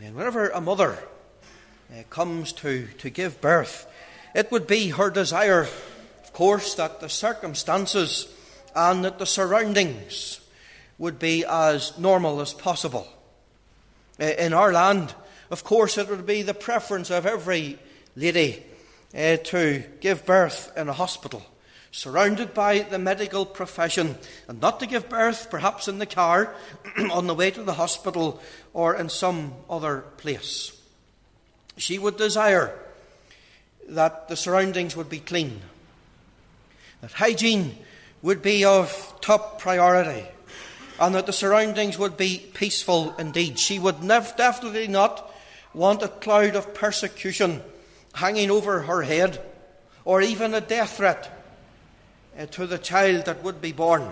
And whenever a mother comes to give birth, it would be her desire, of course, that the circumstances and that the surroundings would be as normal as possible. In our land, of course, it would be the preference of every lady to give birth in a hospital, surrounded by the medical profession, and not to give birth perhaps in the car on the way to the hospital or in some other place. She would desire that the surroundings would be clean, that hygiene would be of top priority, and that the surroundings would be peaceful indeed. She would definitely not want a cloud of persecution hanging over her head, or even a death threat to the child that would be born.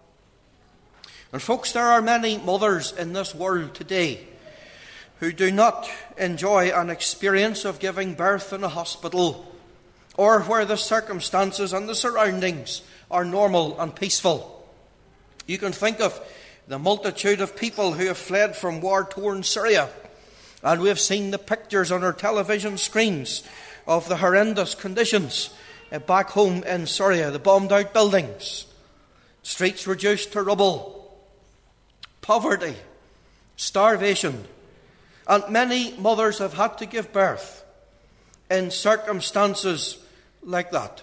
And folks, there are many mothers in this world today who do not enjoy an experience of giving birth in a hospital, or where the circumstances and the surroundings are normal and peaceful. You can think of the multitude of people who have fled from war-torn Syria, and we have seen the pictures on our television screens of the horrendous conditions back home in Syria, the bombed-out buildings, streets reduced to rubble, poverty, starvation. And many mothers have had to give birth in circumstances like that.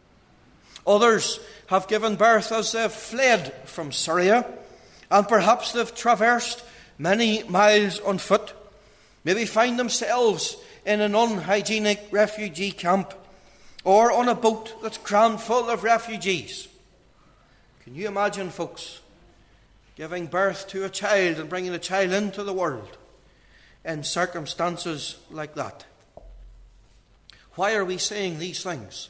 Others have given birth as they've fled from Syria, and perhaps they've traversed many miles on foot, maybe find themselves in an unhygienic refugee camp, or on a boat that's crammed full of refugees. Can you imagine, folks, giving birth to a child and bringing a child into the world in circumstances like that? Why are we saying these things?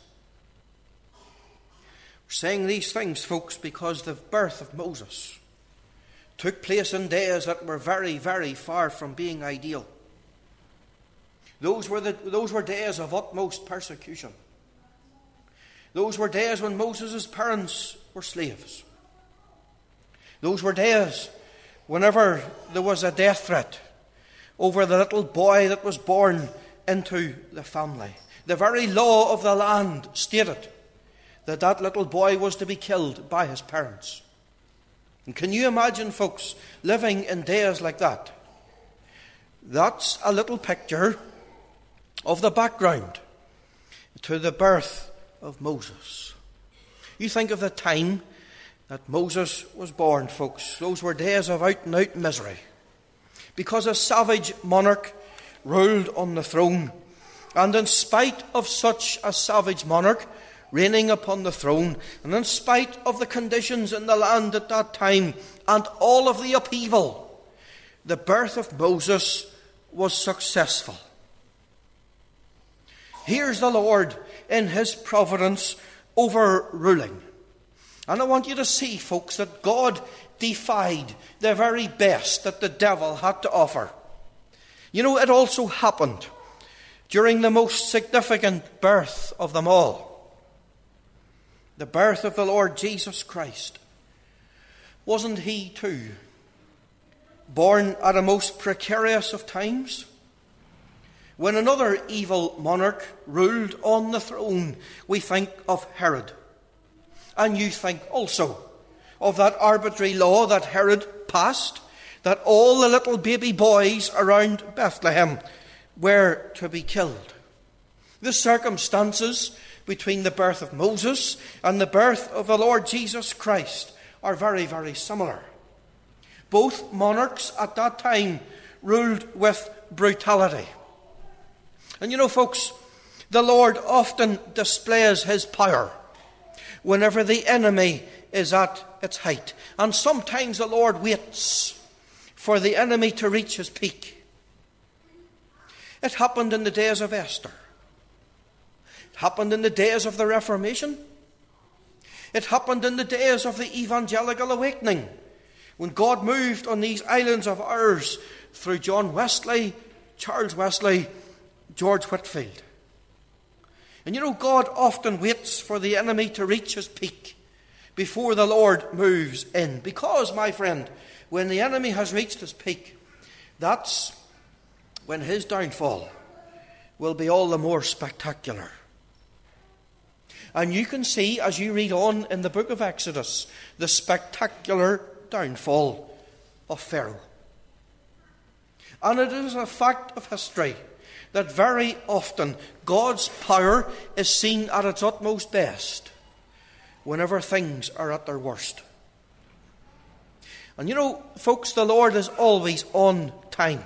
We're saying these things, folks, because the birth of Moses took place in days that were very, very far from being ideal. Those were days of utmost persecution. Those were days when Moses' parents were slaves. Those were days whenever there was a death threat over the little boy that was born into the family. The very law of the land stated that that little boy was to be killed by his parents. And can you imagine, folks, living in days like that? That's a little picture of the background to the birth of Moses. You think of the time that Moses was born, folks. Those were days of out-and-out misery, because a savage monarch ruled on the throne. And in spite of such a savage monarch reigning upon the throne, and in spite of the conditions in the land at that time and all of the upheaval, the birth of Moses was successful. Here's the Lord in his providence overruling. And I want you to see, folks, that God defied the very best that the devil had to offer. You know, it also happened during the most significant birth of them all, the birth of the Lord Jesus Christ. Wasn't he too born at a most precarious of times? When another evil monarch ruled on the throne, we think of Herod. And you think also of that arbitrary law that Herod passed, that all the little baby boys around Bethlehem were to be killed. The circumstances between the birth of Moses and the birth of the Lord Jesus Christ are very, very similar. Both monarchs at that time ruled with brutality. And you know, folks, the Lord often displays his power whenever the enemy is at its height. And sometimes the Lord waits for the enemy to reach his peak. It happened in the days of Esther. It happened in the days of the Reformation. It happened in the days of the Evangelical Awakening, when God moved on these islands of ours through John Wesley, Charles Wesley, George Whitefield. And you know, God often waits for the enemy to reach his peak before the Lord moves in. Because, my friend, when the enemy has reached his peak, that's when his downfall will be all the more spectacular. And you can see, as you read on in the book of Exodus, the spectacular downfall of Pharaoh. And it is a fact of history that very often God's power is seen at its utmost best whenever things are at their worst. And you know, folks, the Lord is always on time.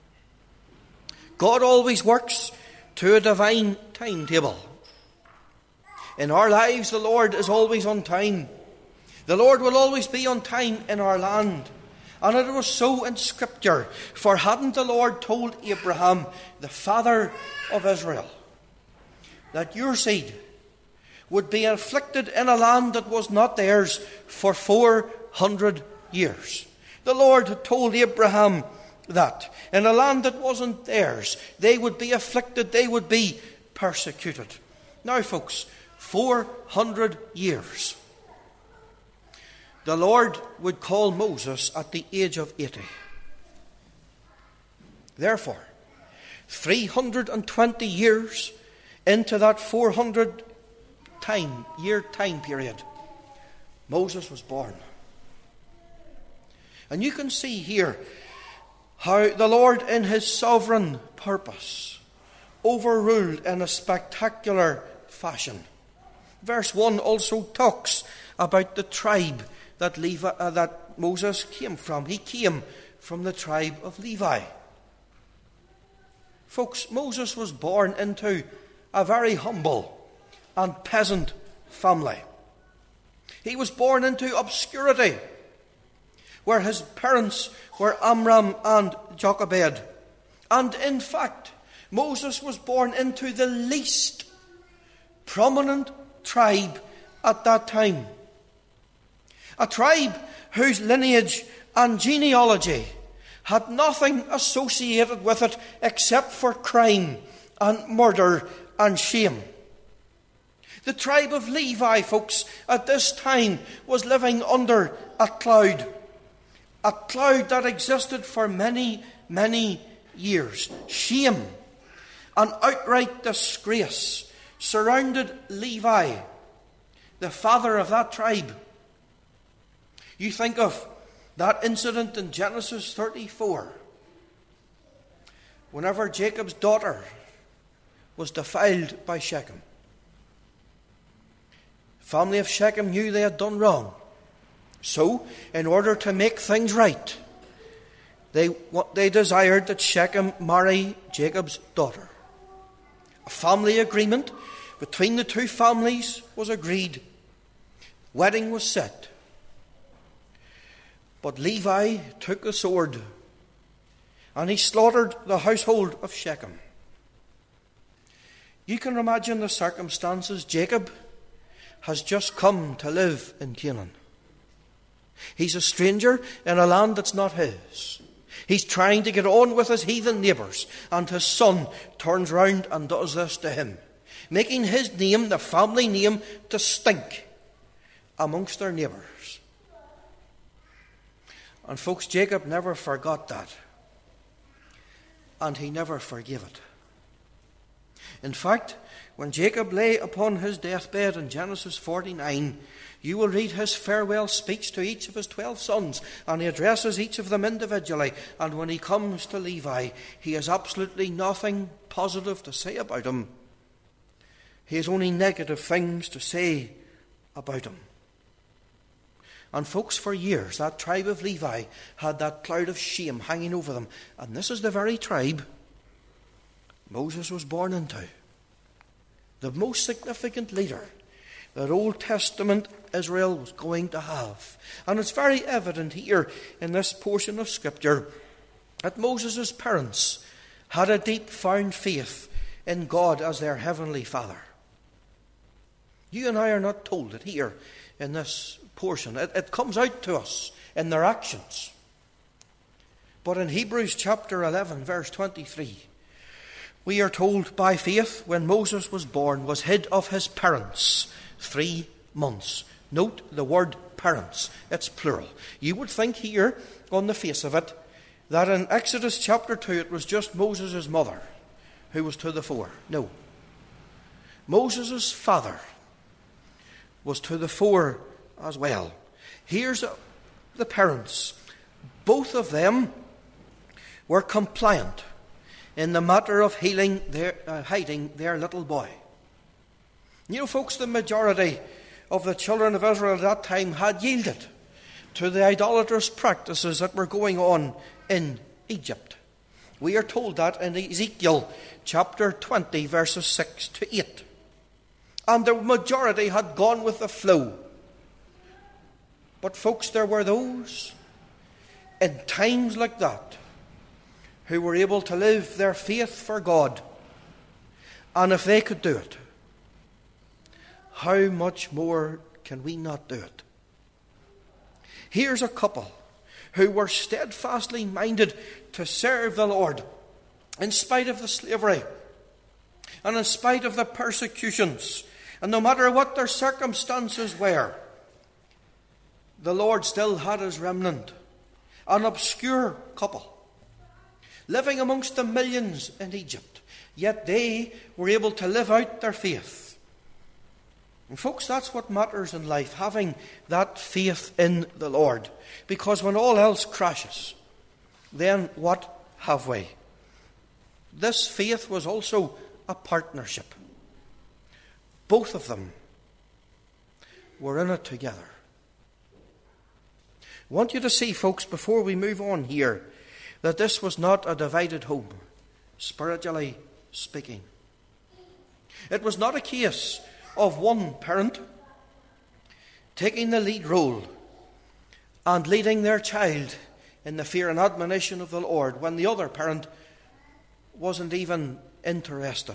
God always works to a divine timetable. In our lives, the Lord is always on time. The Lord will always be on time in our land. And it was so in Scripture. For hadn't the Lord told Abraham, the father of Israel, that your seed would be afflicted in a land that was not theirs for 400 years? The Lord had told Abraham that in a land that wasn't theirs, they would be afflicted, they would be persecuted. Now, folks, 400 years. The Lord would call Moses at the age of 80. Therefore, 320 years into that 400 year time period, Moses was born. And you can see here how the Lord, in his sovereign purpose, overruled in a spectacular fashion. Verse 1 also talks about the tribe that Moses came from. He came from the tribe of Levi. Folks, Moses was born into a very humble and peasant family. He was born into obscurity, where his parents were Amram and Jochebed. And in fact, Moses was born into the least prominent tribe at that time. A tribe whose lineage and genealogy had nothing associated with it except for crime and murder and shame. The tribe of Levi, folks, at this time was living under a cloud that existed for many, many years. Shame and outright disgrace surrounded Levi, the father of that tribe. You think of that incident in Genesis 34, whenever Jacob's daughter was defiled by Shechem. The family of Shechem knew they had done wrong. So, in order to make things right, they desired that Shechem marry Jacob's daughter. A family agreement between the two families was agreed. Wedding was set. But Levi took the sword and he slaughtered the household of Shechem. You can imagine the circumstances. Jacob has just come to live in Canaan. He's a stranger in a land that's not his. He's trying to get on with his heathen neighbours, and his son turns round and does this to him, making his name, the family name, to stink amongst their neighbours. And folks, Jacob never forgot that. And he never forgave it. In fact, when Jacob lay upon his deathbed in Genesis 49, you will read his farewell speech to each of his 12 sons, and he addresses each of them individually. And when he comes to Levi, he has absolutely nothing positive to say about him. He has only negative things to say about him. And folks, for years, that tribe of Levi had that cloud of shame hanging over them. And this is the very tribe Moses was born into. The most significant leader that Old Testament Israel was going to have. And it's very evident here in this portion of Scripture that Moses' parents had a deep found faith in God as their heavenly Father. You and I are not told it here in this portion. It comes out to us in their actions. But in Hebrews chapter 11, verse 23, we are told, by faith, when Moses was born, was hid of his parents 3 months. Note the word parents. It's plural. You would think here, on the face of it, that in Exodus chapter 2 it was just Moses' mother who was to the fore. No. Moses' father was to the fore as well. Here's the parents. Both of them were compliant in the matter of hiding their little boy. You know, folks, the majority of the children of Israel at that time had yielded to the idolatrous practices that were going on in Egypt. We are told that in Ezekiel chapter 20, verses 6 to 8. And the majority had gone with the flow. But folks, there were those in times like that who were able to live their faith for God. And if they could do it, how much more can we not do it? Here's a couple who were steadfastly minded to serve the Lord in spite of the slavery and in spite of the persecutions, and no matter what their circumstances were, the Lord still had his remnant, an obscure couple living amongst the millions in Egypt, yet they were able to live out their faith. And folks, that's what matters in life, having that faith in the Lord. Because when all else crashes, then what have we? This faith was also a partnership. Both of them were in it together. I want you to see, folks, before we move on here, that this was not a divided home, spiritually speaking. It was not a case of one parent taking the lead role and leading their child in the fear and admonition of the Lord when the other parent wasn't even interested.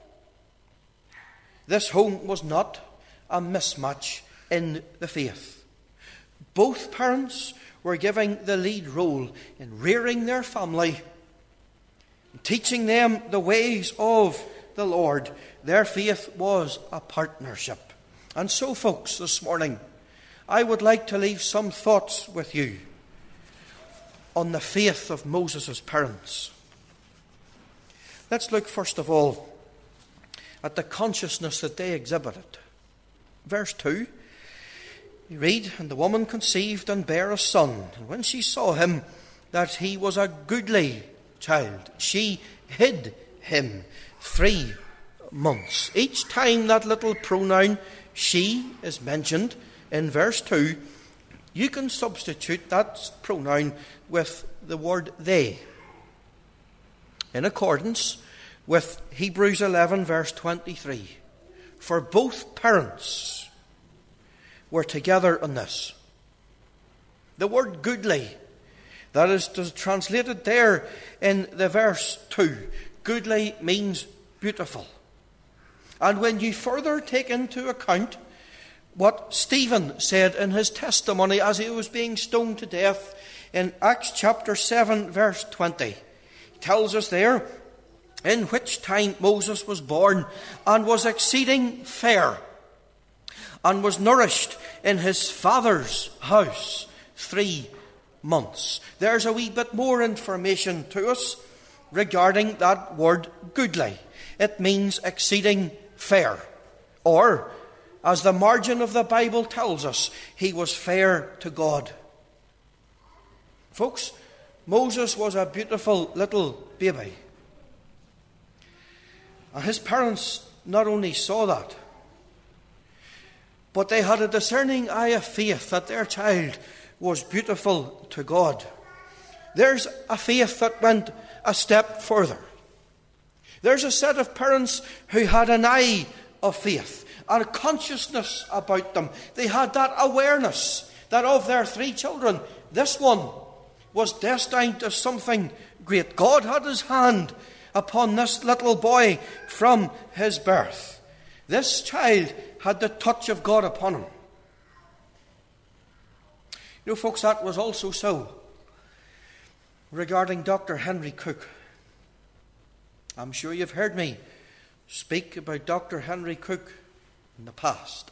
This home was not a mismatch in the faith. Both parents were giving the lead role in rearing their family, teaching them the ways of the Lord. Their faith was a partnership. And so, folks, this morning, I would like to leave some thoughts with you on the faith of Moses' parents. Let's look first of all at the consciousness that they exhibited. Verse 2, you read, "And the woman conceived and bare a son. And when she saw him, that he was a goodly child, she hid him 3 months." Each time that little pronoun "she" is mentioned in verse 2, you can substitute that pronoun with the word "they," in accordance with Hebrews 11 verse 23. For both parents were together on this. The word "goodly," that is translated there in the verse 2, goodly means beautiful. And when you further take into account what Stephen said in his testimony as he was being stoned to death in Acts chapter 7 verse 20, he tells us there, "In which time Moses was born and was exceeding fair, and was nourished in his father's house 3 months." There's a wee bit more information to us regarding that word "goodly." It means exceeding fair. Or, as the margin of the Bible tells us, he was fair to God. Folks, Moses was a beautiful little baby. And his parents not only saw that, but they had a discerning eye of faith that their child was beautiful to God. There's a faith that went a step further. There's a set of parents who had an eye of faith, a consciousness about them. They had that awareness that of their 3 children, this one was destined to something great. God had his hand upon this little boy from his birth. This child had the touch of God upon him. You know, folks, that was also so regarding Dr. Henry Cook. I'm sure you've heard me speak about Dr. Henry Cook in the past.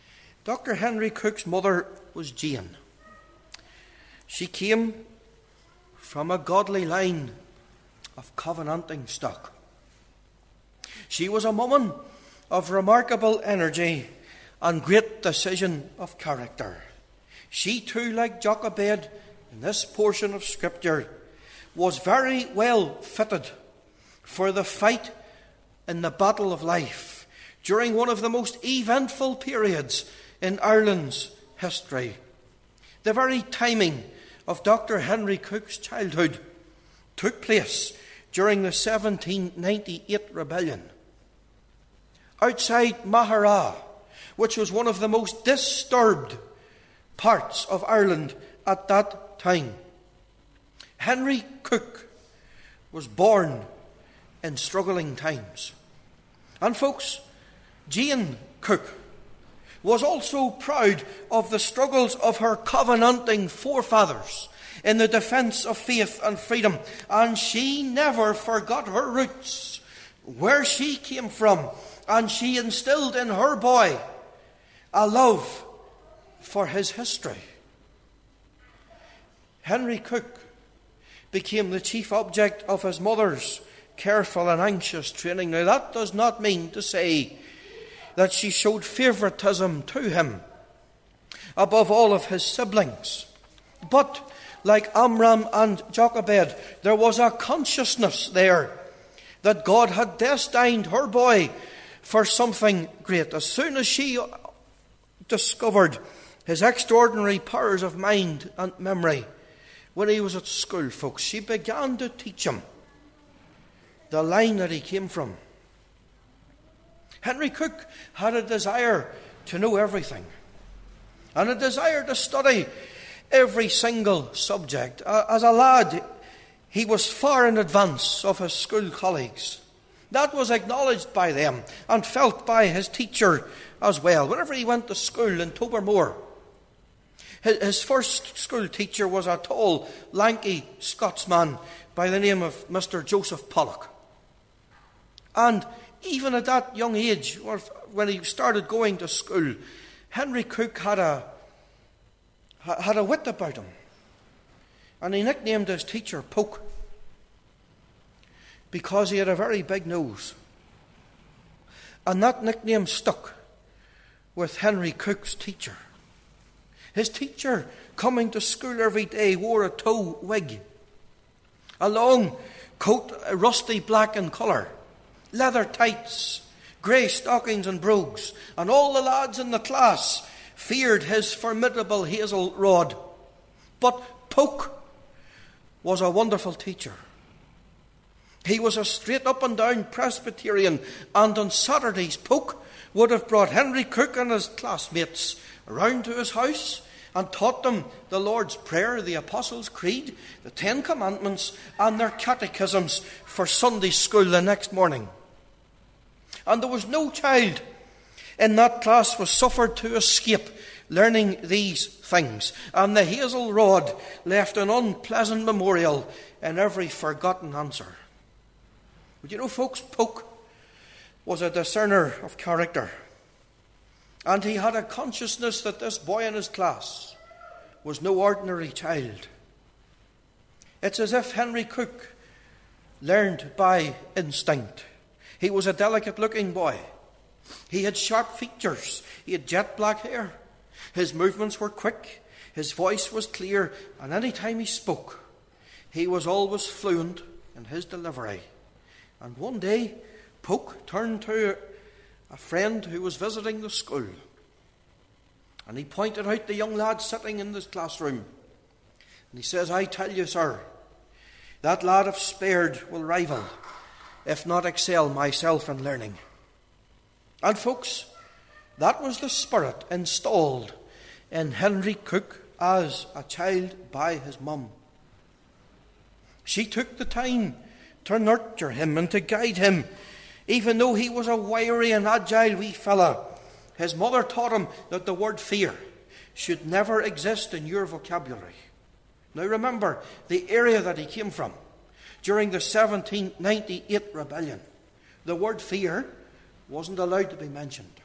Dr. Henry Cook's mother was Jane. She came from a godly line of covenanting stock. She was a woman of remarkable energy and great decision of character. She too, like Jochebed in this portion of Scripture, was very well fitted for the fight in the battle of life during one of the most eventful periods in Ireland's history. The very timing of Dr. Henry Cook's childhood took place during the 1798 rebellion. Outside Maghera, which was one of the most disturbed parts of Ireland at that time, Henry Cook was born in struggling times. And folks, Jane Cook was also proud of the struggles of her covenanting forefathers in the defence of faith and freedom. And she never forgot her roots, where she came from, and she instilled in her boy a love for his history. Henry Cook became the chief object of his mother's careful and anxious training. Now, that does not mean to say that she showed favouritism to him above all of his siblings. But, like Amram and Jochebed, there was a consciousness there that God had destined her boy for something great. As soon as she discovered his extraordinary powers of mind and memory when he was at school, folks, she began to teach him the line that he came from. Henry Cook had a desire to know everything and a desire to study every single subject. As a lad, he was far in advance of his school colleagues. That was acknowledged by them and felt by his teacher as well. Whenever he went to school in Tobermoor, his first school teacher was a tall, lanky Scotsman by the name of Mr. Joseph Pollock. And even at that young age, when he started going to school, Henry Cook had a wit about him. And he nicknamed his teacher Poke, because he had a very big nose. And that nickname stuck with Henry Cook's teacher. His teacher, coming to school every day, wore a tow wig, a long coat, rusty black in colour, leather tights, grey stockings and brogues, and all the lads in the class feared his formidable hazel rod. But Poke was a wonderful teacher. He was a straight up and down Presbyterian, and on Saturdays Poke would have brought Henry Cook and his classmates around to his house and taught them the Lord's Prayer, the Apostles' Creed, the Ten Commandments, and their catechisms for Sunday school the next morning. And there was no child in that class was suffered to escape learning these things. And the hazel rod left an unpleasant memorial in every forgotten answer. But you know, folks, Poke was a discerner of character. And he had a consciousness that this boy in his class was no ordinary child. It's as if Henry Cook learned by instinct. He was a delicate-looking boy. He had sharp features. He had jet black hair. His movements were quick. His voice was clear. And any time he spoke, he was always fluent in his delivery. And one day, Poke turned to a friend who was visiting the school. And he pointed out the young lad sitting in this classroom. And he says, "I tell you, sir, that lad if spared will rival, if not excel, myself in learning." And folks, that was the spirit installed in Henry Cook as a child by his mum. She took the time to nurture him and to guide him. Even though he was a wiry and agile wee fella, his mother taught him that the word fear should never exist in your vocabulary. Now remember the area that he came from during the 1798 rebellion. The word fear wasn't allowed to be mentioned.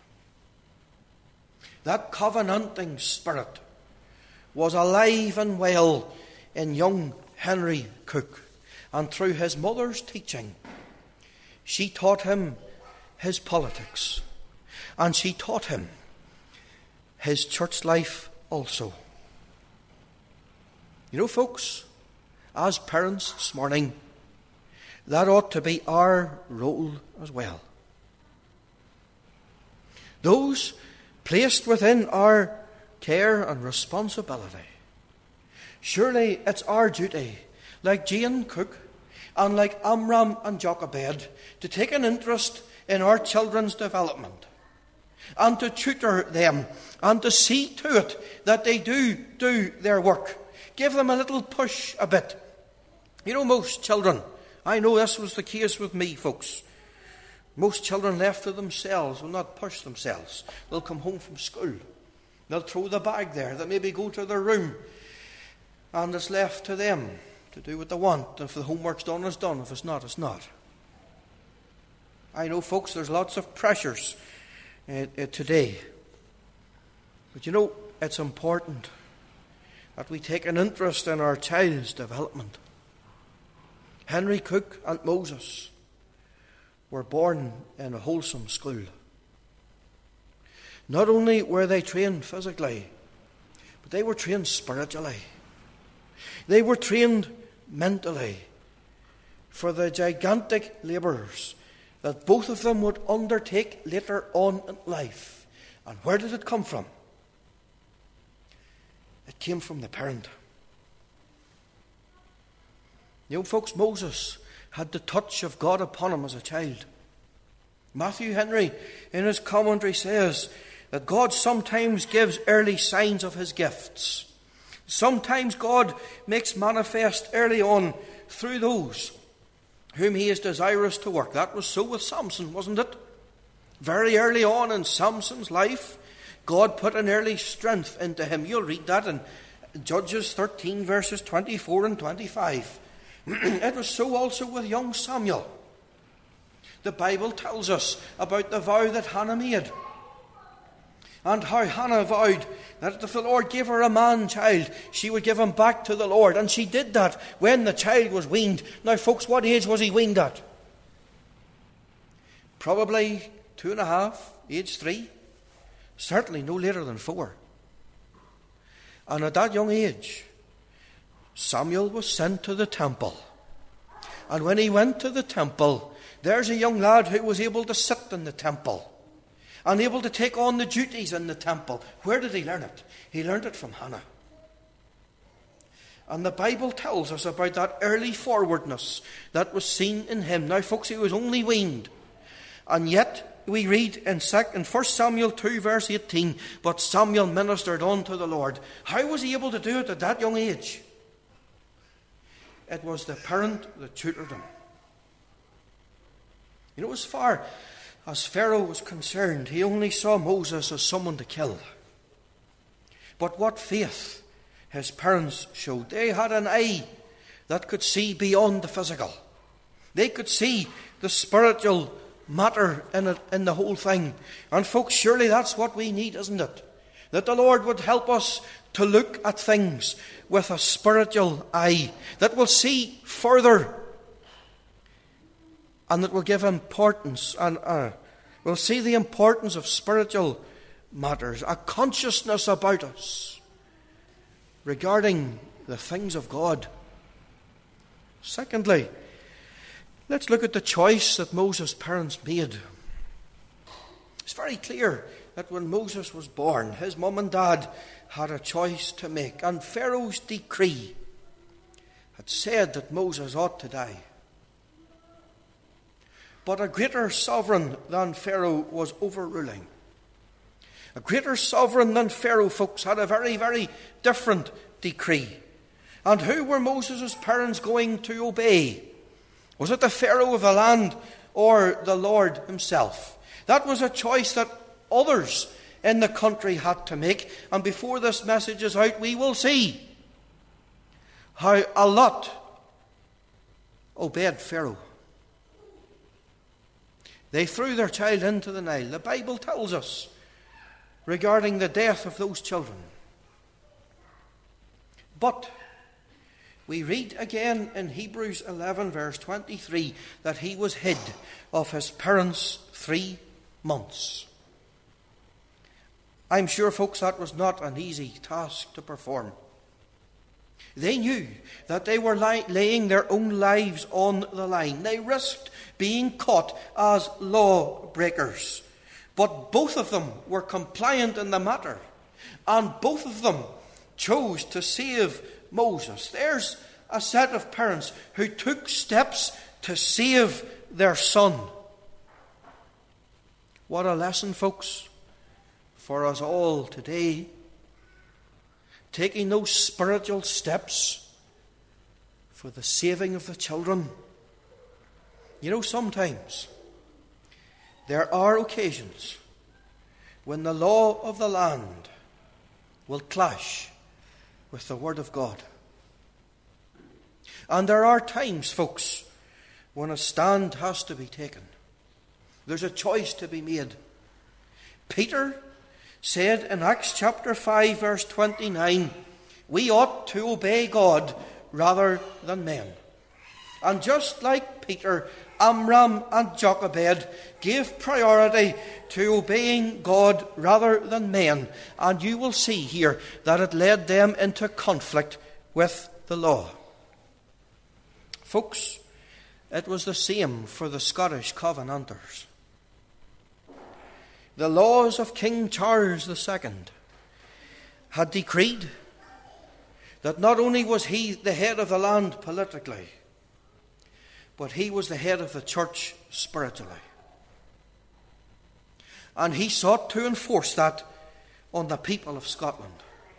That covenanting spirit was alive and well in young Henry Cook, and through his mother's teaching, she taught him his politics, and she taught him his church life also. You know, folks, as parents this morning, that ought to be our role as well. Those placed within our care and responsibility, surely it's our duty, like Jane Cook and like Amram and Jochebed, to take an interest in our children's development and to tutor them and to see to it that they do their work. Give them a little push a bit. You know, most children, I know this was the case with me, folks. Most children left to themselves will not push themselves. They'll come home from school. They'll throw the bag there. They'll maybe go to their room. And it's left to them to do what they want. If the homework's done, it's done. If it's not, it's not. I know, folks, there's lots of pressures today. But you know, it's important that we take an interest in our child's development. Henry Cook and Moses were born in a wholesome school. Not only were they trained physically, but they were trained spiritually. They were trained mentally for the gigantic labours that both of them would undertake later on in life. And where did it come from? It came from the parent. You know, folks, Moses had the touch of God upon him as a child. Matthew Henry, in his commentary, says that God sometimes gives early signs of his gifts. Sometimes God makes manifest early on through those whom he is desirous to work. That was so with Samson, wasn't it? Very early on in Samson's life, God put an early strength into him. You'll read that in Judges 13, verses 24 and 25. It was so also with young Samuel. The Bible tells us about the vow that Hannah made, and how Hannah vowed that if the Lord gave her a man-child, she would give him back to the Lord. And she did that when the child was weaned. Now, folks, what age was he weaned at? Probably 2.5, age 3. Certainly no later than 4. And at that young age, Samuel was sent to the temple. And when he went to the temple, there's a young lad who was able to sit in the temple and able to take on the duties in the temple. Where did he learn it? He learned it from Hannah. And the Bible tells us about that early forwardness that was seen in him. Now, folks, he was only weaned. And yet, we read in 1 Samuel 2, verse 18, but Samuel ministered unto the Lord. How was he able to do it at that young age? It was the parent that tutored him. You know, as far as Pharaoh was concerned, he only saw Moses as someone to kill. But what faith his parents showed. They had an eye that could see beyond the physical. They could see the spiritual matter in the whole thing. And folks, surely that's what we need, isn't it? That the Lord would help us to look at things with a spiritual eye, that will see further, and that will give importance, and will see the importance of spiritual matters, a consciousness about us regarding the things of God. Secondly, let's look at the choice that Moses' parents made. It's very clear that when Moses was born, his mum and dad had a choice to make. And Pharaoh's decree had said that Moses ought to die. But a greater sovereign than Pharaoh was overruling. A greater sovereign than Pharaoh, folks, had a very, very different decree. And who were Moses' parents going to obey? Was it the Pharaoh of the land or the Lord himself? That was a choice that others in the country had to make. And before this message is out, we will see how a lot obeyed Pharaoh. They threw their child into the Nile. The Bible tells us regarding the death of those children. But We read again in Hebrews 11 verse 23 that he was hid of his parents 3 months. I'm sure, folks, that was not an easy task to perform. They knew that they were laying their own lives on the line. They risked being caught as lawbreakers. But both of them were compliant in the matter. And both of them chose to save Moses. There's a set of parents who took steps to save their son. What a lesson, folks, for us all today. Taking those spiritual steps for the saving of the children. You know, sometimes there are occasions when the law of the land will clash with the Word of God. And there are times, folks, when a stand has to be taken. There's a choice to be made. Peter said in Acts chapter 5 verse 29, we ought to obey God rather than men. And just like Peter, Amram and Jochebed gave priority to obeying God rather than men. And you will see here that it led them into conflict with the law. Folks, it was the same for the Scottish Covenanters. The laws of King Charles II had decreed that not only was he the head of the land politically, but he was the head of the church spiritually. And he sought to enforce that on the people of Scotland.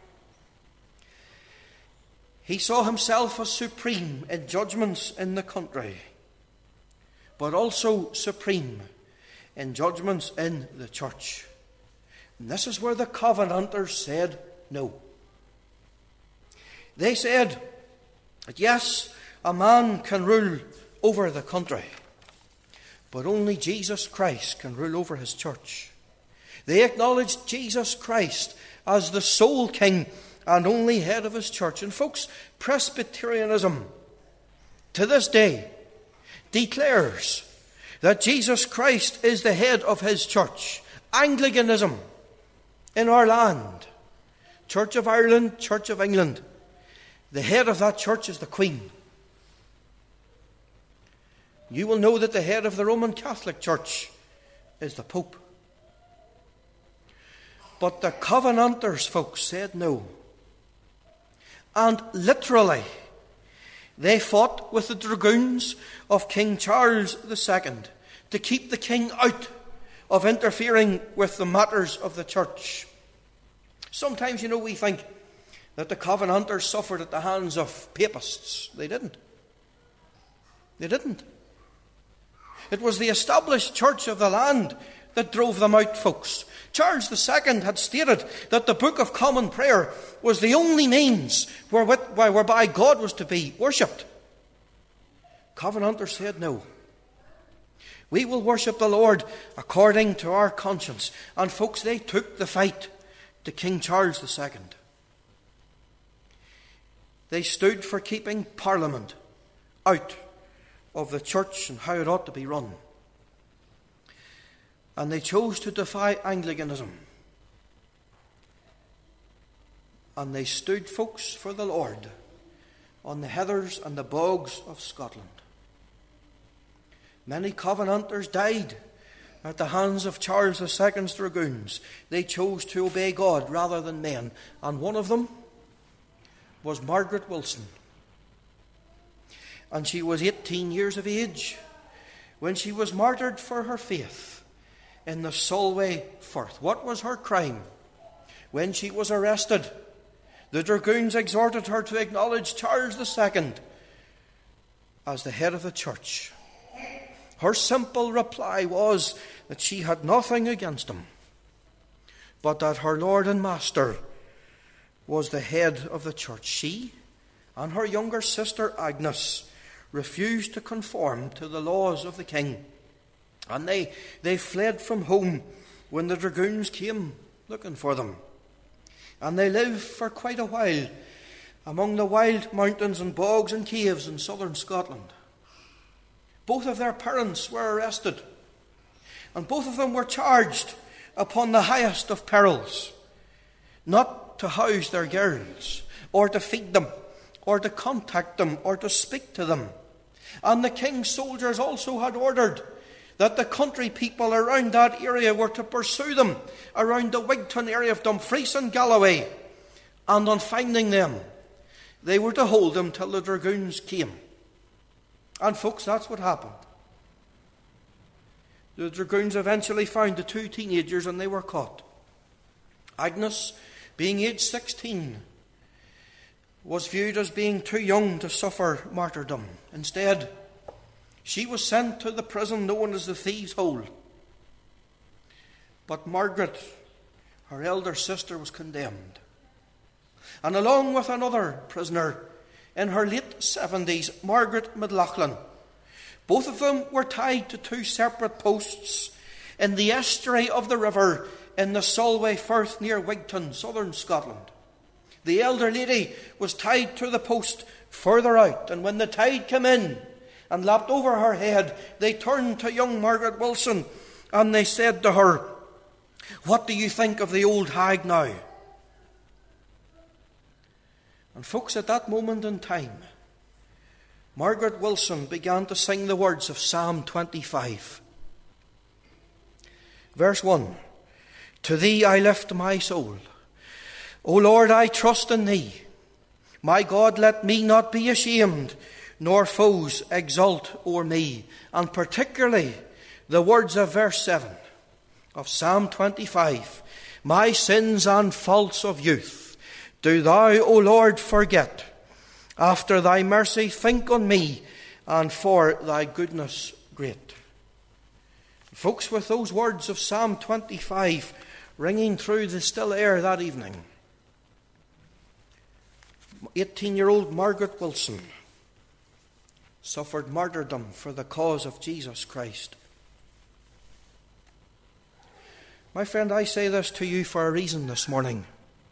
He saw himself as supreme in judgments in the country, but also supreme in judgments in the church. And this is where the Covenanters said no. They said that yes, a man can rule over the country, but only Jesus Christ can rule over his church. They acknowledged Jesus Christ as the sole king and only head of his church. And folks, Presbyterianism to this day declares that Jesus Christ is the head of his church. Anglicanism in our land, Church of Ireland, Church of England, the head of that church is the Queen. You will know that the head of the Roman Catholic Church is the Pope. But the Covenanters, folks, said no. And literally, they fought with the dragoons of King Charles II to keep the king out of interfering with the matters of the church. Sometimes, we think that the Covenanters suffered at the hands of papists. They didn't. They didn't. It was the established church of the land that drove them out, folks. Charles II had stated that the Book of Common Prayer was the only means whereby God was to be worshipped. Covenanters said no. We will worship the Lord according to our conscience. And folks, they took the fight to King Charles II. They stood for keeping Parliament out of the church and how it ought to be run. And they chose to defy Anglicanism. And they stood, folks, for the Lord on the heathers and the bogs of Scotland. Many Covenanters died at the hands of Charles II's dragoons. They chose to obey God rather than men. And one of them was Margaret Wilson. And she was 18 years of age when she was martyred for her faith in the Solway Firth. What was her crime? When she was arrested, the dragoons exhorted her to acknowledge Charles II as the head of the church. Her simple reply was that she had nothing against him, but that her Lord and Master was the head of the church. She and her younger sister Agnes refused to conform to the laws of the king. And they fled from home when the dragoons came looking for them. And they lived for quite a while among the wild mountains and bogs and caves in southern Scotland. Both of their parents were arrested, and both of them were charged upon the highest of perils, not to house their girls, or to feed them, or to contact them, or to speak to them. And the king's soldiers also had ordered that the country people around that area were to pursue them around the Wigton area of Dumfries and Galloway, and on finding them, they were to hold them till the dragoons came. And folks, that's what happened. The dragoons eventually found the two teenagers and they were caught. Agnes, being aged 16, was viewed as being too young to suffer martyrdom. Instead, she was sent to the prison known as the Thieves' Hole. But Margaret, her elder sister, was condemned. And along with another prisoner in her late 70s, Margaret McLaughlin, both of them were tied to two separate posts in the estuary of the river in the Solway Firth near Wigton, southern Scotland. The elder lady was tied to the post further out, and when the tide came in and lapped over her head, they turned to young Margaret Wilson and they said to her, "What do you think of the old hag now?" And folks, at that moment in time, Margaret Wilson began to sing the words of Psalm 25. Verse 1, "To thee I lift my soul. O Lord, I trust in thee. My God, let me not be ashamed, nor foes exult o'er me." And particularly the words of verse 7 of Psalm 25, "My sins and faults of youth do thou, O Lord, forget. After thy mercy think on me, and for thy goodness great." Folks, with those words of Psalm 25 ringing through the still air that evening, 18-year-old Margaret Wilson suffered martyrdom for the cause of Jesus Christ. My friend, I say this to you for a reason this morning.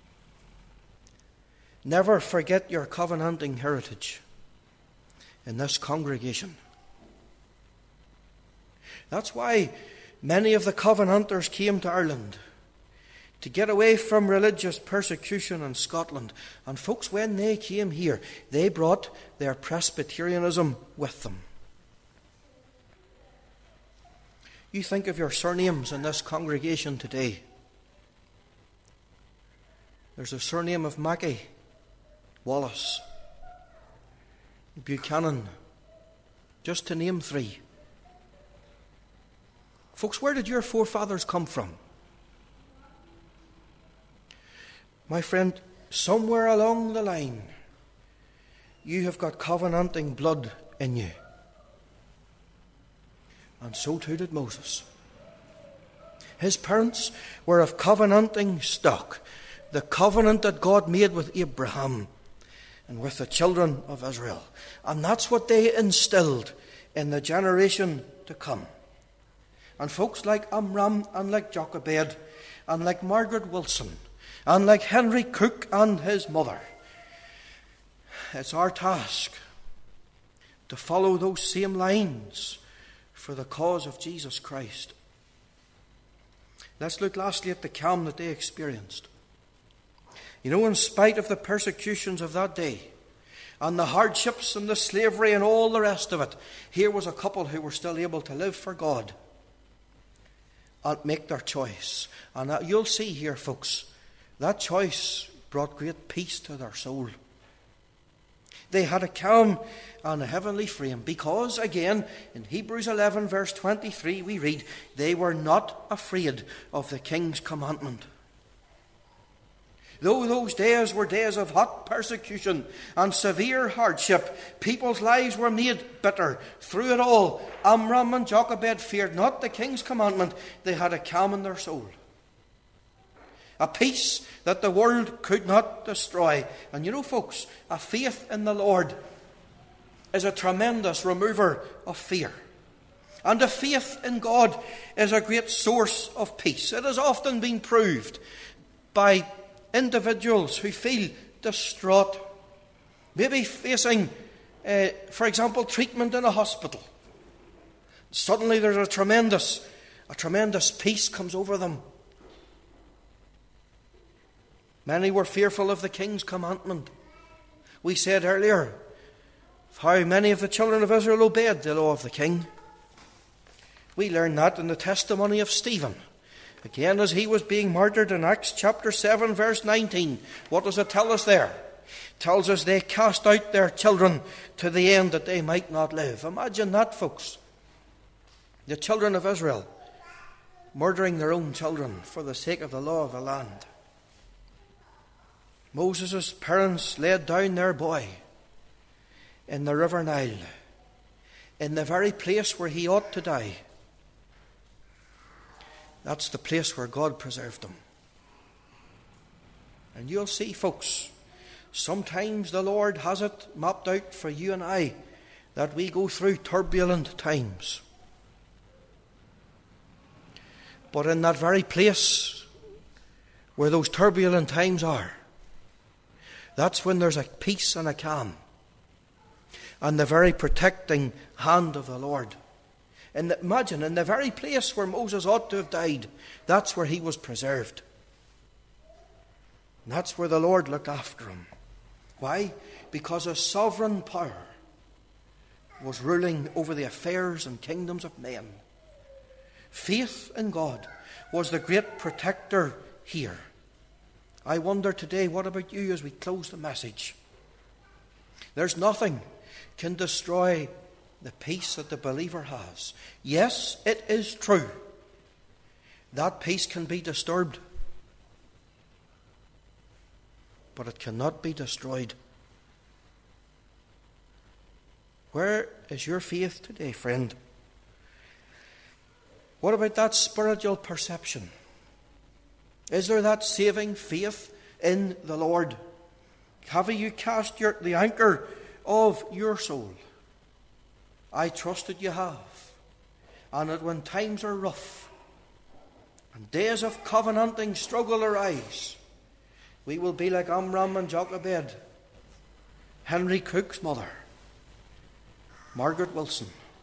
Never forget your covenanting heritage in this congregation. That's why many of the covenanters came to Ireland, to get away from religious persecution in Scotland. And folks, when they came here, they brought their Presbyterianism with them. You think of your surnames in this congregation today. There's a surname of Mackey, Wallace, Buchanan, just to name three. Folks, where did your forefathers come from? My friend, somewhere along the line, you have got covenanting blood in you. And so too did Moses. His parents were of covenanting stock, the covenant that God made with Abraham and with the children of Israel. And that's what they instilled in the generation to come. And folks like Amram and like Jochebed and like Margaret Wilson and like Henry Cook and his mother, it's our task to follow those same lines for the cause of Jesus Christ. Let's look lastly at the calm that they experienced. You know, in spite of the persecutions of that day and the hardships and the slavery and all the rest of it, here was a couple who were still able to live for God and make their choice. And you'll see here, folks, that choice brought great peace to their soul. They had a calm and a heavenly frame because, again, in Hebrews 11 verse 23 we read, they were not afraid of the king's commandment. Though those days were days of hot persecution and severe hardship, people's lives were made bitter. Through it all, Amram and Jochebed feared not the king's commandment. They had a calm in their soul, a peace that the world could not destroy. And you know, folks, a faith in the Lord is a tremendous remover of fear. And a faith in God is a great source of peace. It has often been proved by individuals who feel distraught maybe facing, for example, treatment in a hospital. Suddenly there's a tremendous peace comes over them. Many were fearful of the king's commandment. We said earlier how many of the children of Israel obeyed the law of the king. We learn that in the testimony of Stephen. Again, as he was being martyred in Acts chapter 7, verse 19. What does it tell us there? It tells us they cast out their children to the end that they might not live. Imagine that, folks. The children of Israel murdering their own children for the sake of the law of the land. Moses' parents laid down their boy in the river Nile, in the very place where he ought to die. That's the place where God preserved him. And you'll see, folks, sometimes the Lord has it mapped out for you and I that we go through turbulent times. But in that very place where those turbulent times are, that's when there's a peace and a calm and the very protecting hand of the Lord. And imagine, in the very place where Moses ought to have died, that's where he was preserved. And that's where the Lord looked after him. Why? Because a sovereign power was ruling over the affairs and kingdoms of men. Faith in God was the great protector here. I wonder today, what about you as we close the message? There's nothing can destroy the peace that the believer has. Yes, it is true. That peace can be disturbed, but it cannot be destroyed. Where is your faith today, friend? What about that spiritual perception? Is there that saving faith in the Lord? Have you cast the anchor of your soul? I trust that you have. And that when times are rough and days of covenanting struggle arise, we will be like Amram and Jochebed, Henry Cook's mother, Margaret Wilson.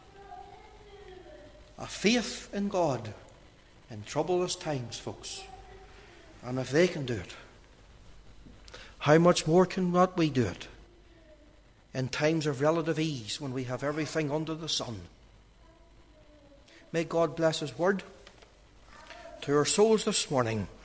A faith in God in troublous times, folks. And if they can do it, how much more can not we do it in times of relative ease when we have everything under the sun? May God bless His word to our souls this morning.